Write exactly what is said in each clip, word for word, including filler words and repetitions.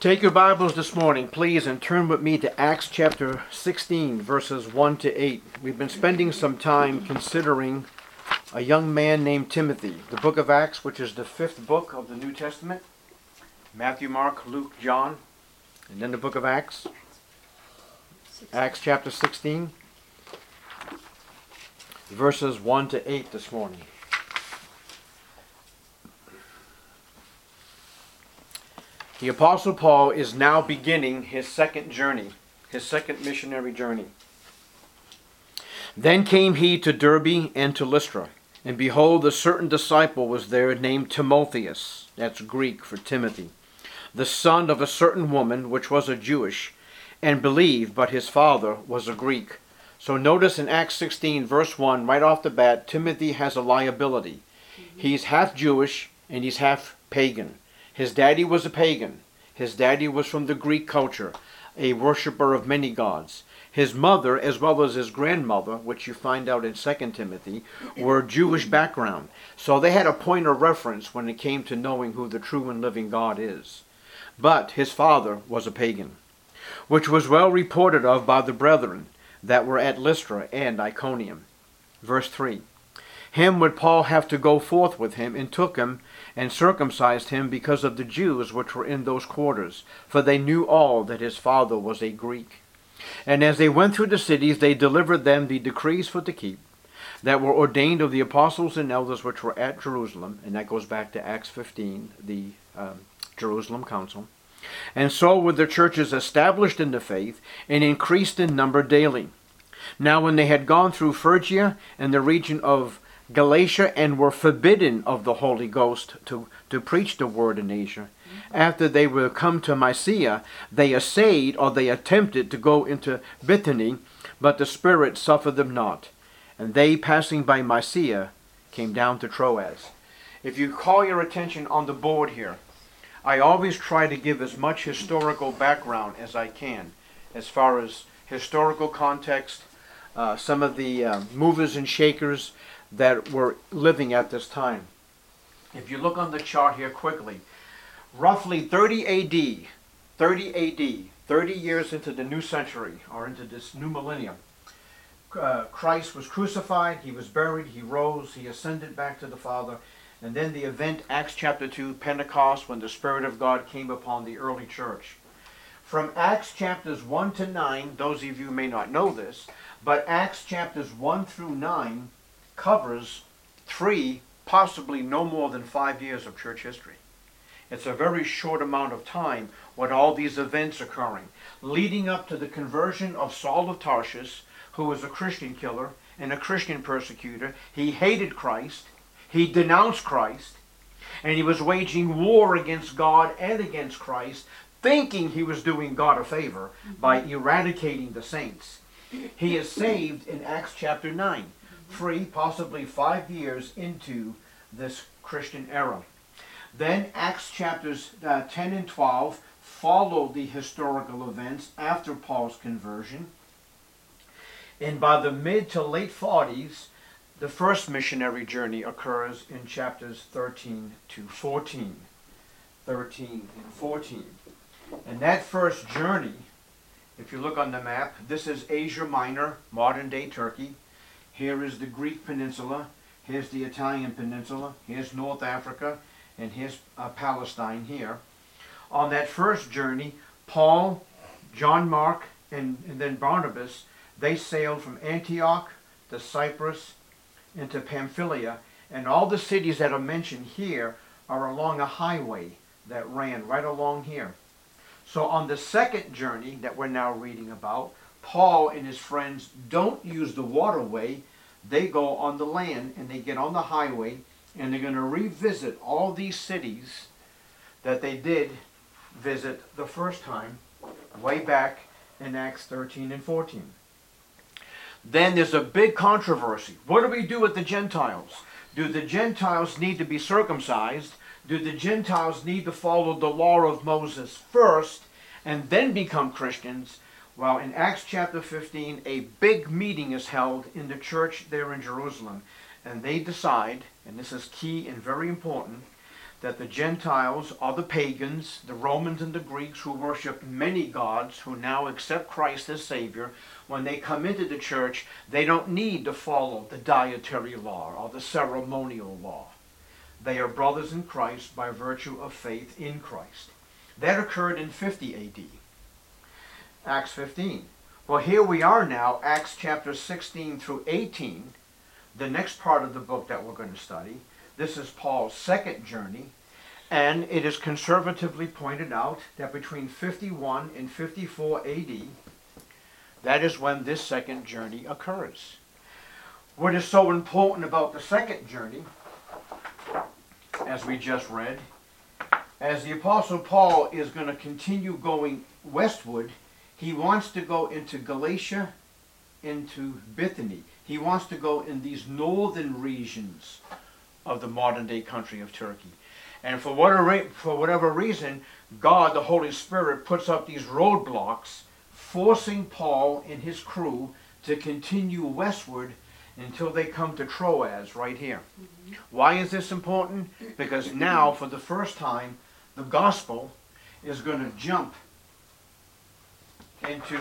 Take your Bibles this morning, please, and turn with me to Acts chapter sixteen, verses one to eight. We've been spending some time considering a young man named Timothy. The book of Acts, which is the fifth book of the New Testament. Matthew, Mark, Luke, John, and then the book of Acts. Acts chapter sixteen, verses one to eight this morning. The Apostle Paul is now beginning his second journey, his second missionary journey. Then came he to Derbe and to Lystra, and behold, a certain disciple was there named Timotheus, that's Greek for Timothy, the son of a certain woman which was a Jewish, and believed, but his father was a Greek. So notice in Acts sixteen, verse one, right off the bat, Timothy has a liability. He's half Jewish and he's half pagan. His daddy was a pagan. His daddy was from the Greek culture, a worshiper of many gods. His mother, as well as his grandmother, which you find out in Second Timothy, were Jewish background. So they had a point of reference when it came to knowing who the true and living God is. But his father was a pagan, which was well reported of by the brethren that were at Lystra and Iconium. Verse three. Him would Paul have to go forth with him, and took him, and circumcised him because of the Jews which were in those quarters, for they knew all that his father was a Greek. And as they went through the cities, they delivered them the decrees for to keep, that were ordained of the apostles and elders which were at Jerusalem, and that goes back to Acts fifteen, the um, Jerusalem Council. And so were the churches established in the faith, and increased in number daily. Now when they had gone through Phrygia and the region of Galatia, and were forbidden of the Holy Ghost to, to preach the word in Asia, after they were come to Mysia, they essayed, or they attempted to go into Bithyny, but the Spirit suffered them not. And they, passing by Mysia, came down to Troas. If you call your attention on the board here, I always try to give as much historical background as I can, as far as historical context, uh, some of the uh, movers and shakers that were living at this time. If you look on the chart here quickly, roughly thirty A D, thirty A D, thirty years into the new century, or into this new millennium, uh, Christ was crucified, he was buried, he rose, he ascended back to the Father, and then the event, Acts chapter two, Pentecost, when the Spirit of God came upon the early church. From Acts chapters one to nine, those of you may not know this, but Acts chapters one through nine covers three, possibly no more than five years of church history. It's a very short amount of time with all these events occurring, leading up to the conversion of Saul of Tarsus, who was a Christian killer and a Christian persecutor. He hated Christ, he denounced Christ, and he was waging war against God and against Christ, thinking he was doing God a favor by eradicating the saints. He is saved in Acts chapter nine. Three, possibly five years into this Christian era. Then Acts chapters uh, ten and twelve follow the historical events after Paul's conversion. And by the mid to late forties, the first missionary journey occurs in chapters thirteen to fourteen. thirteen and fourteen. And that first journey, if you look on the map, this is Asia Minor, modern day Turkey. Here is the Greek peninsula, here's the Italian peninsula, here's North Africa, and here's uh, Palestine here. On that first journey, Paul, John Mark, and, and then Barnabas, they sailed from Antioch to Cyprus into Pamphylia, and all the cities that are mentioned here are along a highway that ran right along here. So on the second journey that we're now reading about, Paul and his friends don't use the waterway. They go on the land and they get on the highway, and they're going to revisit all these cities that they did visit the first time way back in Acts thirteen and fourteen. Then there's a big controversy. What do we do with the Gentiles? Do the Gentiles need to be circumcised? Do the Gentiles need to follow the law of Moses first and then become Christians? Well, in Acts chapter fifteen, a big meeting is held in the church there in Jerusalem. And they decide, and this is key and very important, that the Gentiles are the pagans, the Romans and the Greeks who worship many gods, who now accept Christ as Savior. When they come into the church, they don't need to follow the dietary law or the ceremonial law. They are brothers in Christ by virtue of faith in Christ. That occurred in fifty A D. Acts fifteen. Well, here we are now, Acts chapter sixteen through eighteen, the next part of the book that we're going to study. This is Paul's second journey, and it is conservatively pointed out that between fifty-one and fifty-four A D, that is when this second journey occurs. What is so important about the second journey, as we just read, as the Apostle Paul is going to continue going westward, he wants to go into Galatia, into Bithynia. He wants to go in these northern regions of the modern-day country of Turkey. And for whatever, for whatever reason, God, the Holy Spirit, puts up these roadblocks, forcing Paul and his crew to continue westward until they come to Troas right here. Mm-hmm. Why is this important? Because now, for the first time, the gospel is going to jump into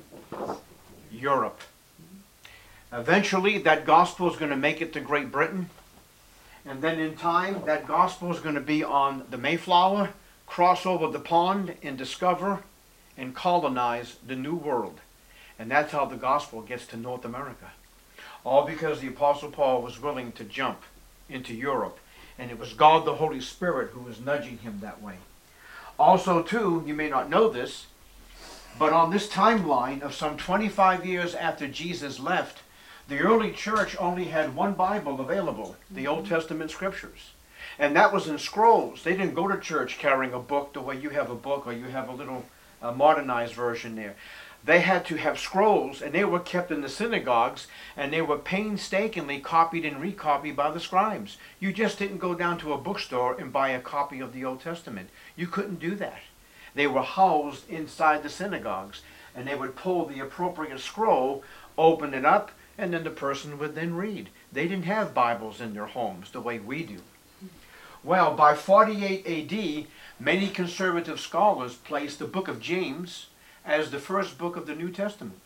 Europe. Eventually, that gospel is going to make it to Great Britain. And then in time, that gospel is going to be on the Mayflower, cross over the pond, and discover and colonize the New World. And that's how the gospel gets to North America. All because the Apostle Paul was willing to jump into Europe. And it was God the Holy Spirit who was nudging him that way. Also, too, you may not know this, but on this timeline of some twenty-five years after Jesus left, the early church only had one Bible available, the Old Testament Scriptures. And that was in scrolls. They didn't go to church carrying a book the way you have a book or you have a little uh, modernized version there. They had to have scrolls, and they were kept in the synagogues, and they were painstakingly copied and recopied by the scribes. You just didn't go down to a bookstore and buy a copy of the Old Testament. You couldn't do that. They were housed inside the synagogues, and they would pull the appropriate scroll, open it up, and then the person would then read. They didn't have Bibles in their homes the way we do. Well, by forty-eight A D, many conservative scholars placed the book of James as the first book of the New Testament.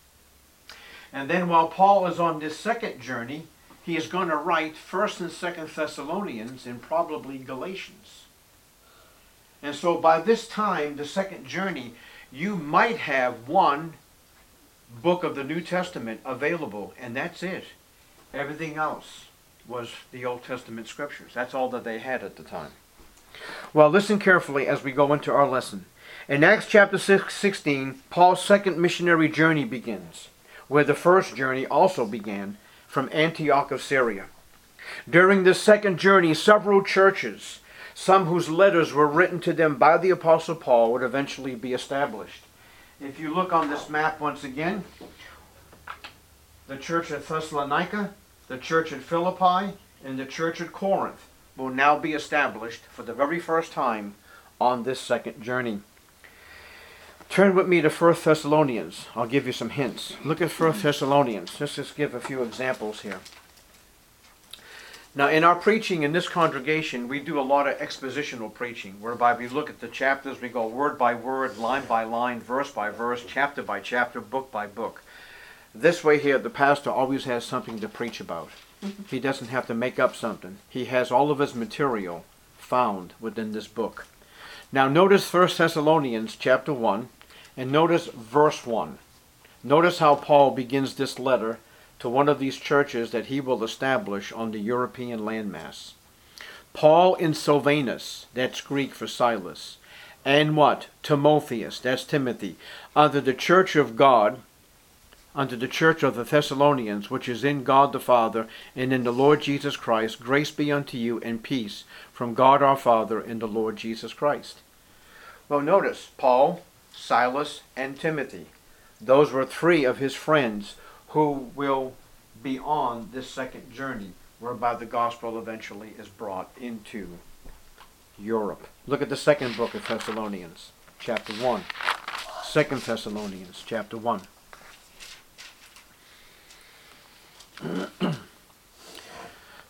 And then while Paul is on this second journey, he is going to write first and second Thessalonians and probably Galatians. And so by this time, the second journey, you might have one book of the New Testament available, and that's it. Everything else was the Old Testament Scriptures. That's all that they had at the time. Well, listen carefully as we go into our lesson. In Acts chapter sixteen, Paul's second missionary journey begins, where the first journey also began, from Antioch of Syria. During this second journey, several churches, some whose letters were written to them by the Apostle Paul, would eventually be established. If you look on this map once again, the church at Thessalonica, the church at Philippi, and the church at Corinth will now be established for the very first time on this second journey. Turn with me to First Thessalonians. I'll give you some hints. Look at First Thessalonians. Let's just give a few examples here. Now, in our preaching in this congregation, we do a lot of expositional preaching, whereby we look at the chapters, we go word by word, line by line, verse by verse, chapter by chapter, book by book. This way here, the pastor always has something to preach about. He doesn't have to make up something. He has all of his material found within this book. Now, notice First Thessalonians chapter one, and notice verse one. Notice how Paul begins this letter to one of these churches that he will establish on the European landmass. Paul and Silvanus, that's Greek for Silas, and what? Timotheus, that's Timothy, under the church of God, unto the church of the Thessalonians, which is in God the Father, and in the Lord Jesus Christ, grace be unto you, and peace from God our Father and the Lord Jesus Christ. Well, notice, Paul, Silas, and Timothy. Those were three of his friends who will be on this second journey, whereby the gospel eventually is brought into Europe. Look at the second book of Thessalonians, chapter one. Second Thessalonians, chapter one.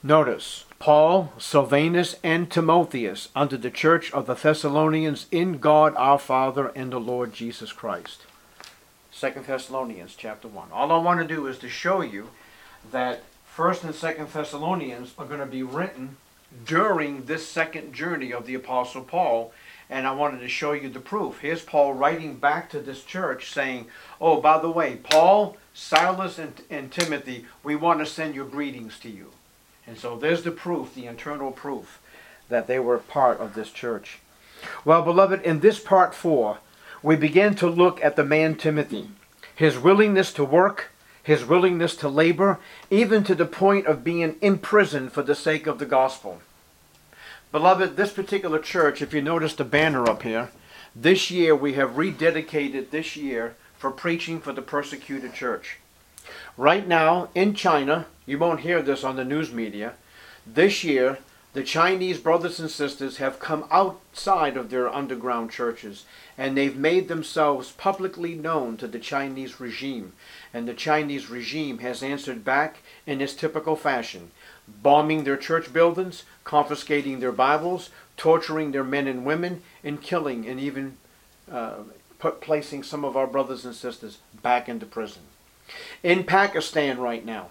Notice, Paul, Silvanus, and Timotheus unto the church of the Thessalonians in God our Father and the Lord Jesus Christ. Second Thessalonians chapter one. All I want to do is to show you that First and Second Thessalonians are going to be written during this second journey of the Apostle Paul, and I wanted to show you the proof. Here's Paul writing back to this church saying, oh, by the way, Paul, Silas, and, and Timothy, we want to send your greetings to you. And so there's the proof, the internal proof, that they were part of this church. Well, beloved, in this part four, we begin to look at the man Timothy, his willingness to work, his willingness to labor, even to the point of being imprisoned for the sake of the gospel. Beloved, this particular church, if you notice the banner up here, this year we have rededicated this year for preaching for the persecuted church. Right now, in China, you won't hear this on the news media, this year, the Chinese brothers and sisters have come outside of their underground churches, and they've made themselves publicly known to the Chinese regime. And the Chinese regime has answered back in its typical fashion, bombing their church buildings, confiscating their Bibles, torturing their men and women, and killing and even uh, put, placing some of our brothers and sisters back into prison. In Pakistan right now,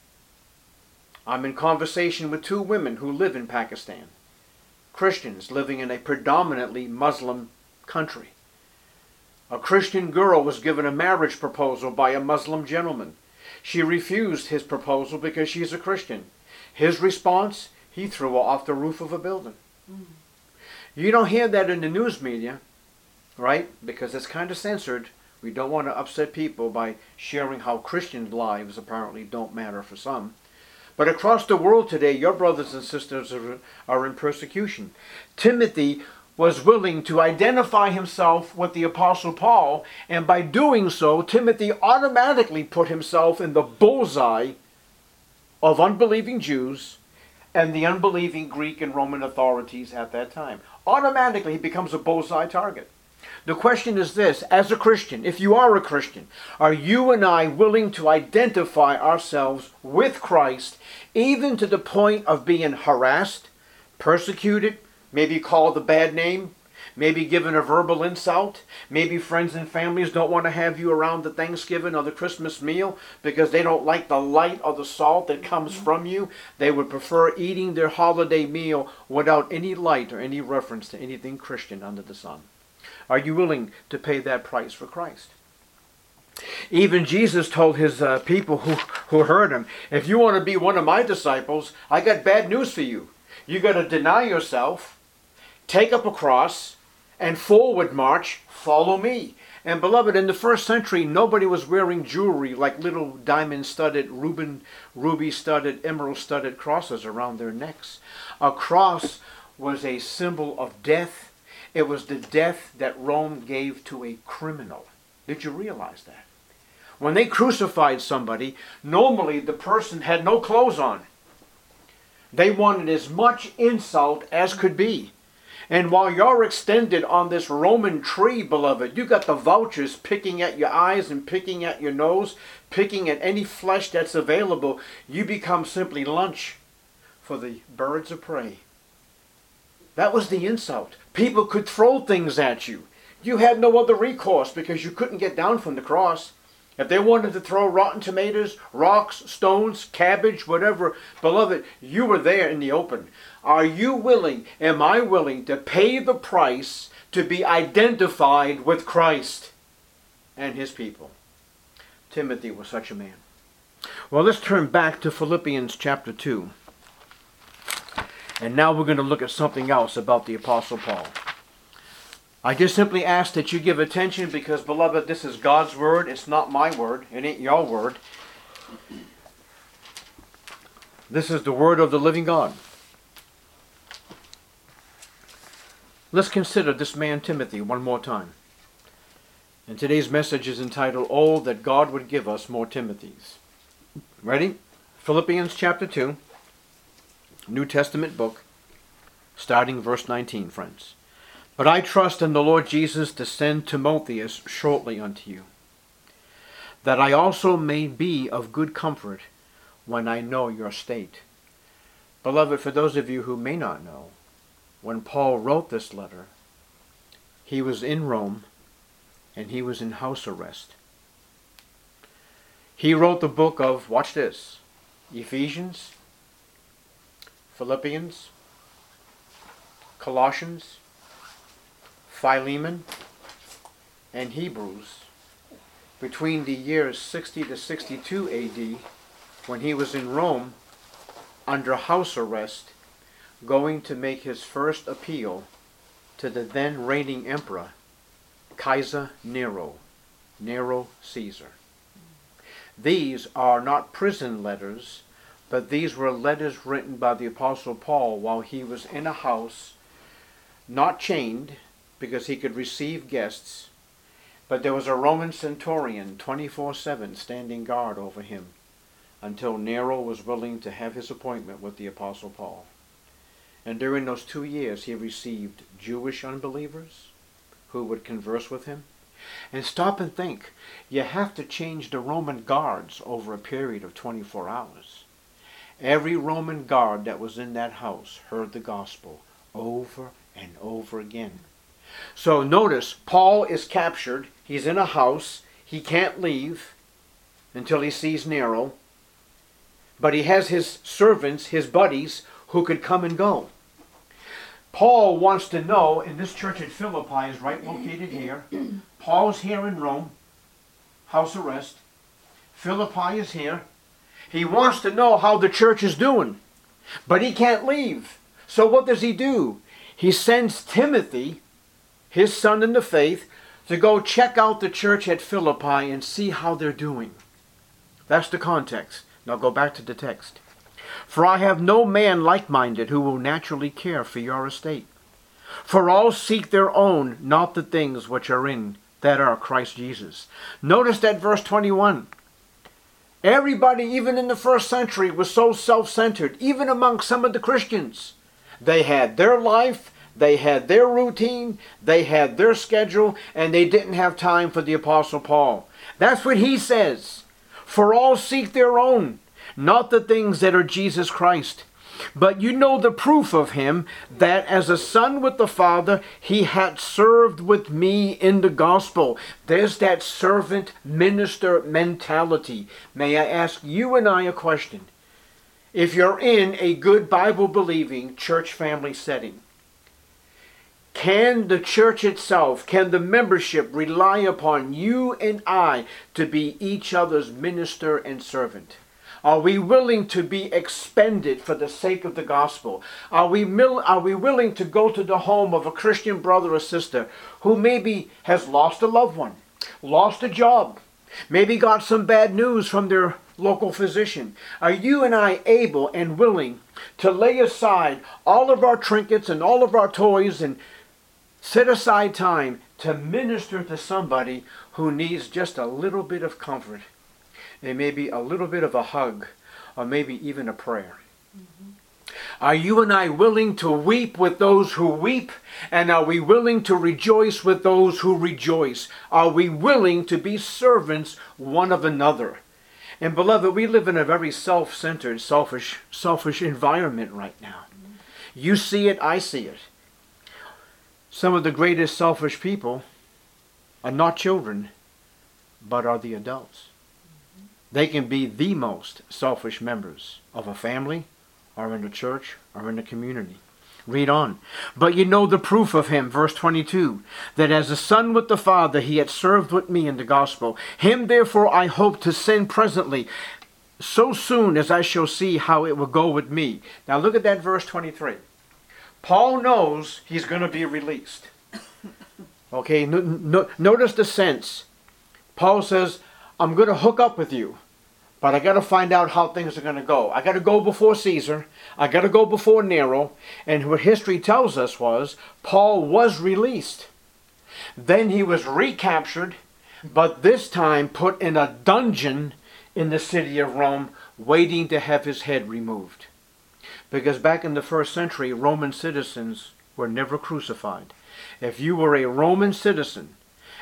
I'm in conversation with two women who live in Pakistan, Christians living in a predominantly Muslim country. A Christian girl was given a marriage proposal by a Muslim gentleman. She refused his proposal because she's a Christian. His response, he threw her off the roof of a building. Mm. You don't hear that in the news media, right? Because it's kind of censored. We don't want to upset people by sharing how Christian lives apparently don't matter for some. But across the world today, your brothers and sisters are, are in persecution. Timothy was willing to identify himself with the Apostle Paul, and by doing so, Timothy automatically put himself in the bullseye of unbelieving Jews and the unbelieving Greek and Roman authorities at that time. Automatically, he becomes a bullseye target. The question is this: as a Christian, if you are a Christian, are you and I willing to identify ourselves with Christ, even to the point of being harassed, persecuted, maybe called a bad name, maybe given a verbal insult, maybe friends and families don't want to have you around the Thanksgiving or the Christmas meal because they don't like the light or the salt that comes from you? They would prefer eating their holiday meal without any light or any reference to anything Christian under the sun. Are you willing to pay that price for Christ? Even Jesus told his uh, people who, who heard him, if you want to be one of my disciples, I got bad news for you. You got to deny yourself, take up a cross, and forward march, follow me. And beloved, in the first century, nobody was wearing jewelry like little diamond-studded, Reuben, ruby-studded, emerald-studded crosses around their necks. A cross was a symbol of death. It was the death that Rome gave to a criminal. Did you realize that? When they crucified somebody, normally the person had no clothes on. They wanted as much insult as could be. And while you're extended on this Roman tree, beloved, you got the vultures picking at your eyes and picking at your nose, picking at any flesh that's available. You become simply lunch for the birds of prey. That was the insult. People could throw things at you. You had no other recourse because you couldn't get down from the cross. If they wanted to throw rotten tomatoes, rocks, stones, cabbage, whatever, beloved, you were there in the open. Are you willing, am I willing to pay the price to be identified with Christ and his people? Timothy was such a man. Well, let's turn back to Philippians chapter two. And now we're going to look at something else about the Apostle Paul. I just simply ask that you give attention because, beloved, this is God's word. It's not my word. It ain't your word. This is the word of the living God. Let's consider this man Timothy one more time. And today's message is entitled, Oh, that God would give us more Timothys. Ready? Philippians chapter two. New Testament book, starting verse nineteen, friends. But I trust in the Lord Jesus to send Timotheus shortly unto you, that I also may be of good comfort when I know your state. Beloved, for those of you who may not know, when Paul wrote this letter, he was in Rome and he was in house arrest. He wrote the book of, watch this, Ephesians, Philippians, Colossians, Philemon, and Hebrews between the years sixty to sixty-two A D, when he was in Rome under house arrest, going to make his first appeal to the then reigning emperor, Kaiser Nero, Nero Caesar. These are not prison letters, but these were letters written by the Apostle Paul while he was in a house, not chained, because he could receive guests, but there was a Roman centurion twenty-four seven standing guard over him until Nero was willing to have his appointment with the Apostle Paul. And during those two years he received Jewish unbelievers who would converse with him. And stop and think, you have to change the Roman guards over a period of twenty-four hours. Every Roman guard that was in that house heard the gospel over and over again. So notice, Paul is captured. He's in a house. He can't leave until he sees Nero. But he has his servants, his buddies, who could come and go. Paul wants to know, and this church at Philippi is right located here. Paul's here in Rome, house arrest. Philippi is here. He wants to know how the church is doing, but he can't leave. So what does he do? He sends Timothy, his son in the faith, to go check out the church at Philippi and see how they're doing. That's the context. Now go back to the text. For I have no man like-minded who will naturally care for your estate. For all seek their own, not the things which are in, that are Christ Jesus. Notice that verse twenty-one. Everybody, even in the first century, was so self-centered, even among some of the Christians. They had their life, they had their routine, they had their schedule, and they didn't have time for the Apostle Paul. That's what he says. For all seek their own, not the things that are Jesus Christ. But you know the proof of him, that as a son with the Father, he had served with me in the gospel. There's that servant minister mentality. May I ask you and I a question? If you're in a good Bible-believing church family setting, can the church itself, can the membership rely upon you and I to be each other's minister and servant? Are we willing to be expended for the sake of the gospel? Are we, mil- are we willing to go to the home of a Christian brother or sister who maybe has lost a loved one, lost a job, maybe got some bad news from their local physician? Are you and I able and willing to lay aside all of our trinkets and all of our toys and set aside time to minister to somebody who needs just a little bit of comfort? It may be a little bit of a hug, or maybe even a prayer. Mm-hmm. Are you and I willing to weep with those who weep? And are we willing to rejoice with those who rejoice? Are we willing to be servants one of another? And beloved, we live in a very self-centered, selfish, selfish environment right now. Mm-hmm. You see it, I see it. Some of the greatest selfish people are not children, but are the adults. They can be the most selfish members of a family, or in a church, or in a community. Read on. But you know the proof of him, verse twenty-two, that as a son with the Father he had served with me in the gospel. Him therefore I hope to send presently, so soon as I shall see how it will go with me. Now look at that verse twenty-three. Paul knows he's going to be released. Okay, no, no, notice the sense. Paul says, I'm going to hook up with you, but I got to find out how things are going to go. I got to go before Caesar. I got to go before Nero. And what history tells us was Paul was released. Then he was recaptured, but this time put in a dungeon in the city of Rome, waiting to have his head removed. Because back in the first century, Roman citizens were never crucified. If you were a Roman citizen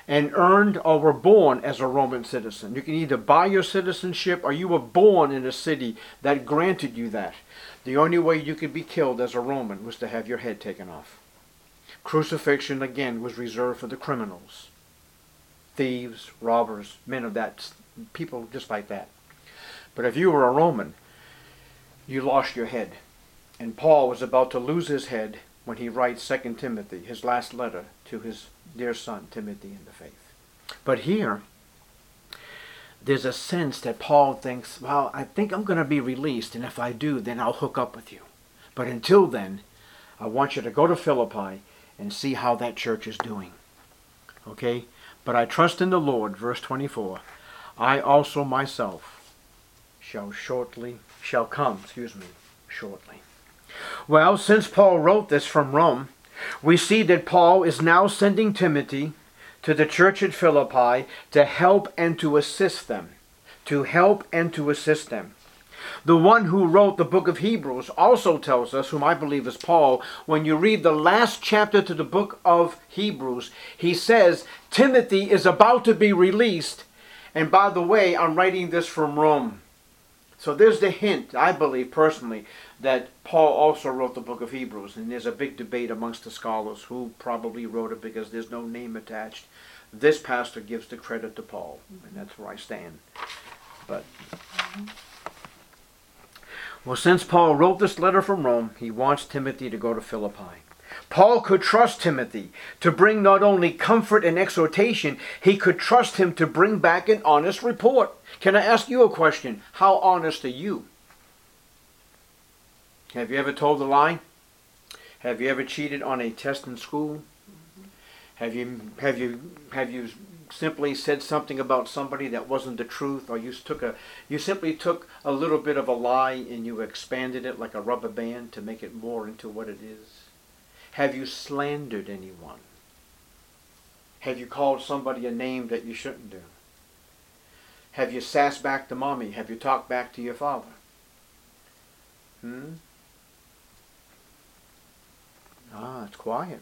and earned or were born as a Roman citizen. You can either buy your citizenship or you were born in a city that granted you that. The only way you could be killed as a Roman was to have your head taken off. Crucifixion, again, was reserved for the criminals. Thieves, robbers, men of that, people just like that. But if you were a Roman, you lost your head. And Paul was about to lose his head when he writes Second Timothy, his last letter to his dear son, Timothy, in the faith. But here, there's a sense that Paul thinks, well, I think I'm going to be released, and if I do, then I'll hook up with you. But until then, I want you to go to Philippi and see how that church is doing. Okay? But I trust in the Lord, verse twenty-four, I also myself shall shortly, shall come, excuse me, shortly. Well, since Paul wrote this from Rome, we see that Paul is now sending Timothy to the church at Philippi to help and to assist them. To help and to assist them. The one who wrote the book of Hebrews also tells us, whom I believe is Paul, when you read the last chapter to the book of Hebrews, he says, Timothy is about to be released. And by the way, I'm writing this from Rome. So there's the hint, I believe personally, that Paul also wrote the book of Hebrews. And there's a big debate amongst the scholars who probably wrote it because there's no name attached. This pastor gives the credit to Paul, and that's where I stand. But, well, since Paul wrote this letter from Rome, he wants Timothy to go to Philippi. Paul could trust Timothy to bring not only comfort and exhortation, he could trust him to bring back an honest report. Can I ask you a question? How honest are you? Have you ever told a lie? Have you ever cheated on a test in school? Have you have you have you simply said something about somebody that wasn't the truth, or you took a you simply took a little bit of a lie and you expanded it like a rubber band to make it more into what it is? Have you slandered anyone? Have you called somebody a name that you shouldn't do? Have you sassed back to mommy? Have you talked back to your father? Hmm? Ah, it's quiet.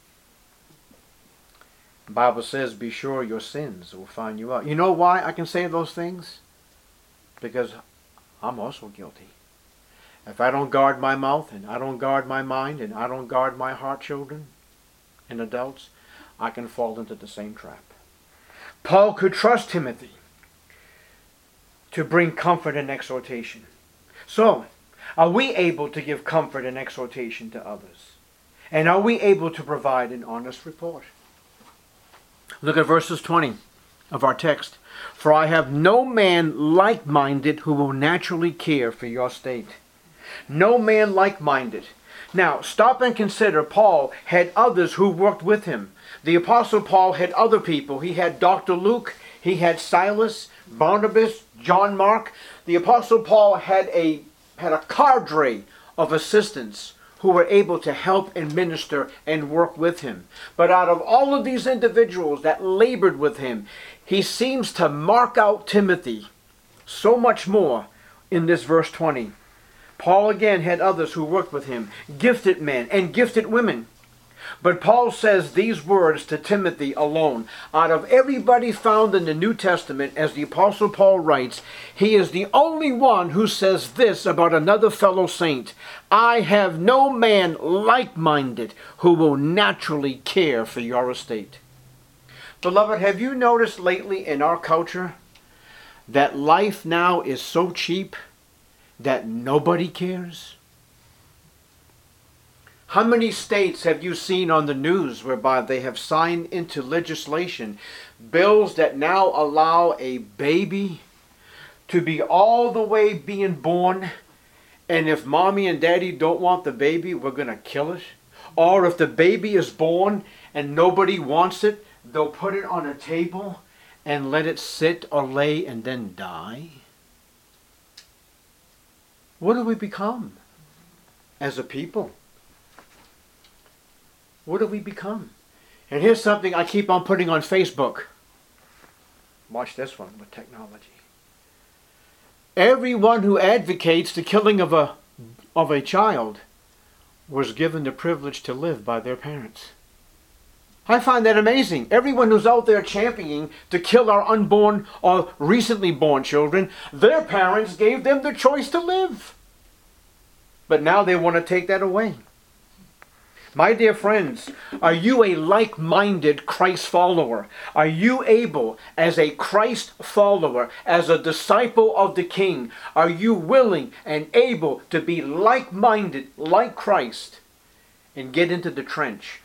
The Bible says, be sure your sins will find you out. You know why I can say those things? Because I'm also guilty. If I don't guard my mouth, and I don't guard my mind, and I don't guard my heart, children and adults, I can fall into the same trap. Paul could trust Timothy to bring comfort and exhortation. So, are we able to give comfort and exhortation to others? And are we able to provide an honest report? Look at verses twenty of our text. For I have no man like-minded who will naturally care for your state. No man like-minded. Now, stop and consider, Paul had others who worked with him. The Apostle Paul had other people. He had Doctor Luke. He had Silas, Barnabas, John Mark. The Apostle Paul had a, had a cadre of assistants who were able to help and minister and work with him. But out of all of these individuals that labored with him, he seems to mark out Timothy so much more in this verse twenty. Paul again had others who worked with him, gifted men and gifted women. But Paul says these words to Timothy alone. Out of everybody found in the New Testament, as the Apostle Paul writes, he is the only one who says this about another fellow saint. I have no man like-minded who will naturally care for your estate. Beloved, have you noticed lately in our culture that life now is so cheap that nobody cares? How many states have you seen on the news whereby they have signed into legislation bills that now allow a baby to be all the way being born, and if mommy and daddy don't want the baby, we're going to kill it? Or if the baby is born and nobody wants it, they'll put it on a table and let it sit or lay and then die? What do we become as a people? What do we become? And here's something I keep on putting on Facebook. Watch this one with technology. Everyone who advocates the killing of a, of a child was given the privilege to live by their parents. I find that amazing. Everyone who's out there championing to kill our unborn or recently born children, their parents gave them the choice to live. But now they want to take that away. My dear friends, are you a like-minded Christ follower? Are you able, as a Christ follower, as a disciple of the King, are you willing and able to be like-minded, like Christ, and get into the trench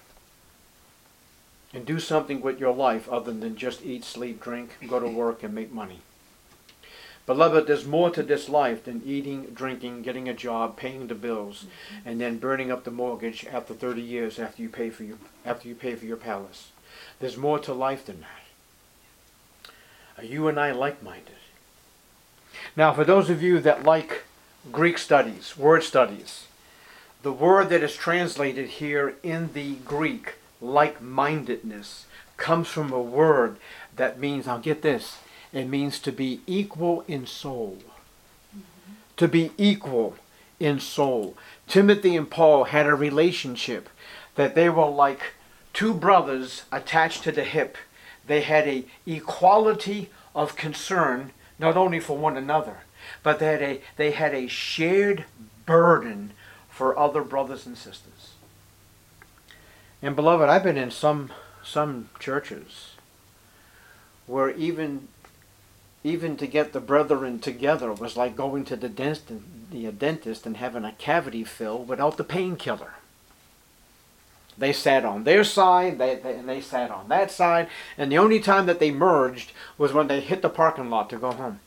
and do something with your life other than just eat, sleep, drink, go to work, and make money? Beloved, there's more to this life than eating, drinking, getting a job, paying the bills, mm-hmm. and then burning up the mortgage after thirty years after you pay for your after you pay for your palace. There's more to life than that. Are you and I like-minded? Now, for those of you that like Greek studies, word studies, the word that is translated here in the Greek, like-mindedness, comes from a word that means, now get this, it means to be equal in soul. Mm-hmm. To be equal in soul. Timothy and Paul had a relationship that they were like two brothers attached to the hip. They had a equality of concern, not only for one another, but they had a, they had a shared burden for other brothers and sisters. And beloved, I've been in some, some churches where even Even to get the brethren together was like going to the dentist, the dentist and having a cavity filled without the painkiller. They sat on their side, they, they, and they sat on that side, and the only time that they merged was when they hit the parking lot to go home.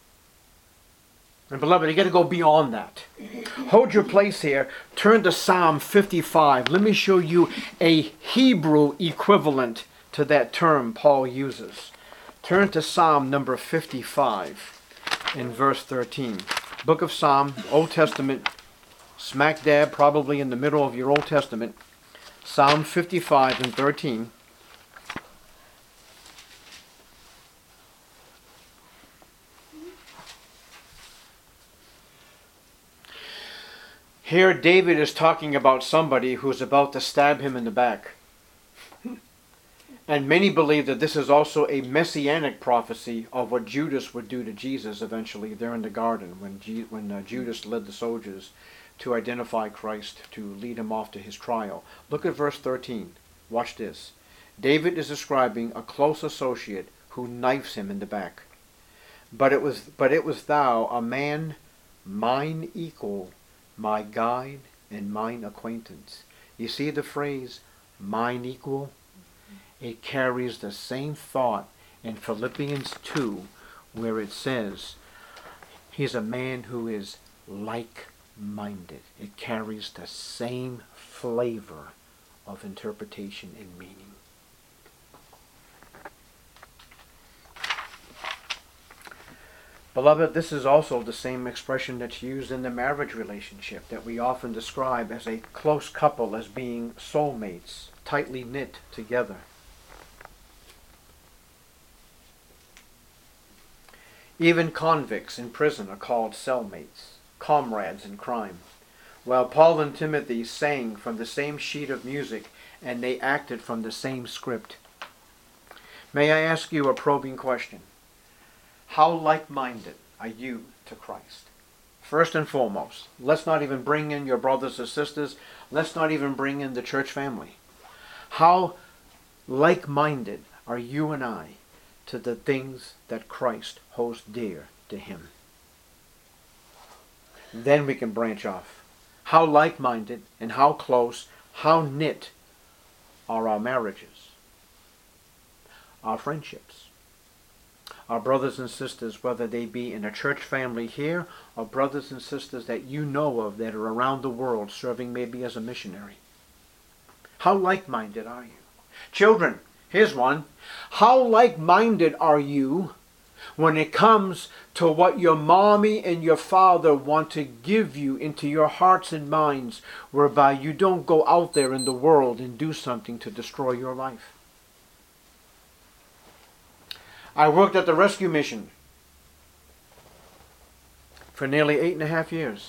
And beloved, you got to go beyond that. Hold your place here. Turn to Psalm fifty-five. Let me show you a Hebrew equivalent to that term Paul uses. Turn to Psalm number fifty-five in verse thirteen. Book of Psalm, Old Testament, smack dab, probably in the middle of your Old Testament. Psalm fifty-five and thirteen. Here David is talking about somebody who's about to stab him in the back. And many believe that this is also a messianic prophecy of what Judas would do to Jesus eventually there in the garden when, G- when uh, Judas led the soldiers to identify Christ, to lead him off to his trial. Look at verse thirteen. Watch this. David is describing a close associate who knifes him in the back. But it was, but it was thou, a man, mine equal, my guide, and mine acquaintance. You see the phrase, mine equal? It carries the same thought in Philippians two, where it says, he's a man who is like-minded. It carries the same flavor of interpretation and meaning. Beloved, this is also the same expression that's used in the marriage relationship that we often describe as a close couple as being soulmates, tightly knit together. Even convicts in prison are called cellmates, comrades in crime. While Paul and Timothy sang from the same sheet of music and they acted from the same script. May I ask you a probing question? How like-minded are you to Christ? First and foremost, let's not even bring in your brothers or sisters. Let's not even bring in the church family. How like-minded are you and I to the things that Christ holds dear to him? Then we can branch off. How like-minded and how close, how knit are our marriages, our friendships, our brothers and sisters, whether they be in a church family here or brothers and sisters that you know of that are around the world serving maybe as a missionary. How like-minded are you? Children, here's one. How like-minded are you when it comes to what your mommy and your father want to give you into your hearts and minds, whereby you don't go out there in the world and do something to destroy your life? I worked at the rescue mission for nearly eight and a half years.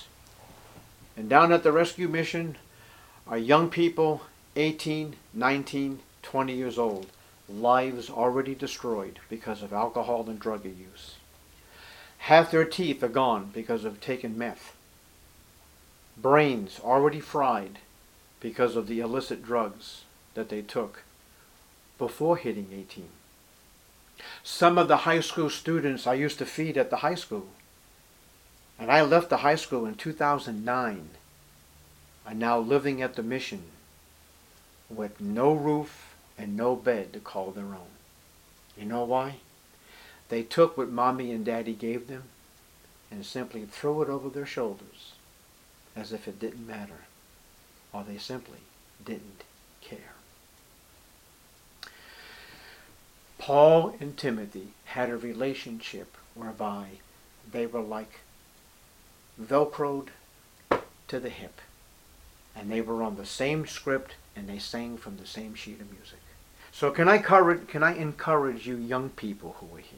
And down at the rescue mission are young people, eighteen, nineteen, twenty years old, lives already destroyed because of alcohol and drug use. Half their teeth are gone because of taking meth. Brains already fried because of the illicit drugs that they took before hitting eighteen. Some of the high school students I used to feed at the high school, and I left the high school in two thousand nine, are now living at the mission with no roof and no bed to call their own. You know why? They took what mommy and daddy gave them and simply threw it over their shoulders as if it didn't matter, or they simply didn't care. Paul and Timothy had a relationship whereby they were like velcroed to the hip, and they were on the same script and they sang from the same sheet of music. So can I encourage, can I encourage you young people who are here?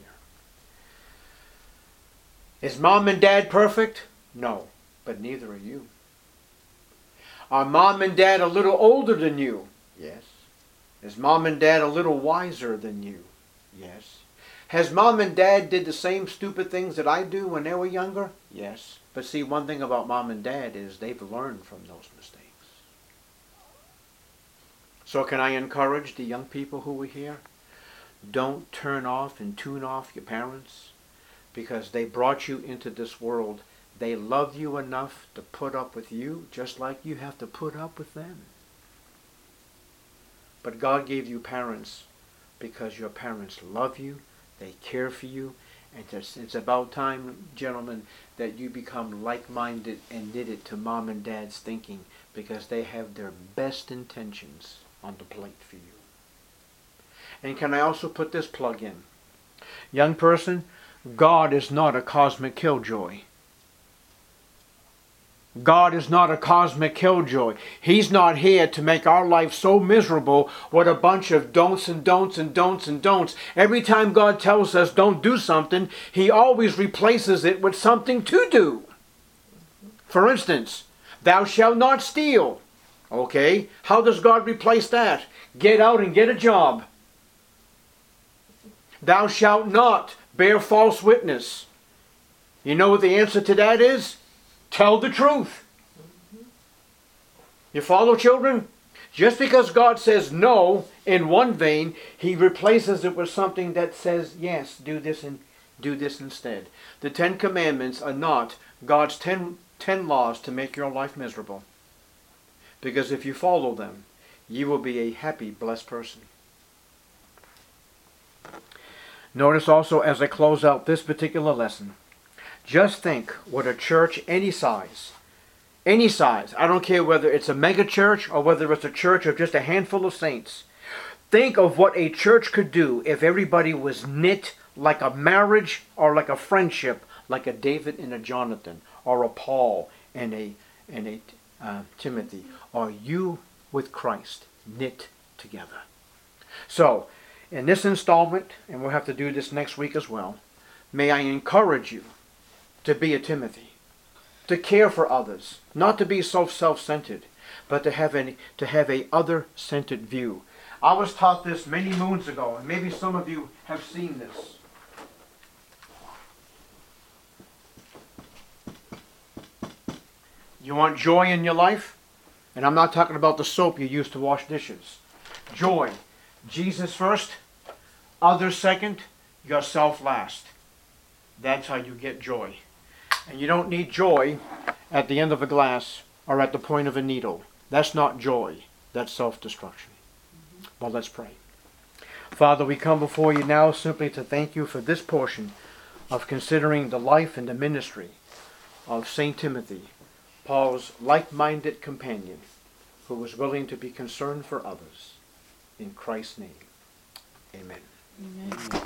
Is mom and dad perfect? No, but neither are you. Are mom and dad a little older than you? Yes. Is mom and dad a little wiser than you? Yes. Has mom and dad did the same stupid things that I do when they were younger? Yes. But see, one thing about mom and dad is they've learned from those mistakes. So can I encourage the young people who are here? Don't turn off and tune off your parents, because they brought you into this world. They love you enough to put up with you just like you have to put up with them. But God gave you parents because your parents love you, they care for you, and it's about time, gentlemen, that you become like-minded and knitted to mom and dad's thinking, because they have their best intentions on the plate for you. And can I also put this plug in? Young person, God is not a cosmic killjoy. God is not a cosmic killjoy. He's not here to make our life so miserable with a bunch of don'ts and don'ts and don'ts and don'ts. Every time God tells us don't do something, He always replaces it with something to do. For instance, thou shalt not steal. Okay, how does God replace that? Get out and get a job. Thou shalt not bear false witness. You know what the answer to that is? Tell the truth. You follow, children? Just because God says no in one vein, He replaces it with something that says yes, do this and do this instead. The Ten Commandments are not God's ten, ten laws to make your life miserable. Because if you follow them, you will be a happy, blessed person. Notice also as I close out this particular lesson, just think what a church any size, any size, I don't care whether it's a mega church or whether it's a church of just a handful of saints. Think of what a church could do if everybody was knit like a marriage or like a friendship, like a David and a Jonathan, or a Paul and a, and a uh, Timothy, or you with Christ knit together. So, in this installment, and we'll have to do this next week as well, may I encourage you to be a Timothy, to care for others, not to be so self-centered, but to have any, to have a other-centered view. I was taught this many moons ago, and maybe some of you have seen this. You want joy in your life? And I'm not talking about the soap you use to wash dishes. Joy. Jesus first, others second, yourself last. That's how you get joy. And you don't need joy at the end of a glass or at the point of a needle. That's not joy. That's self-destruction. Well, let's pray. Father, we come before you now simply to thank you for this portion of considering the life and the ministry of Saint Timothy, Paul's like-minded companion who was willing to be concerned for others. In Christ's name, amen. Amen.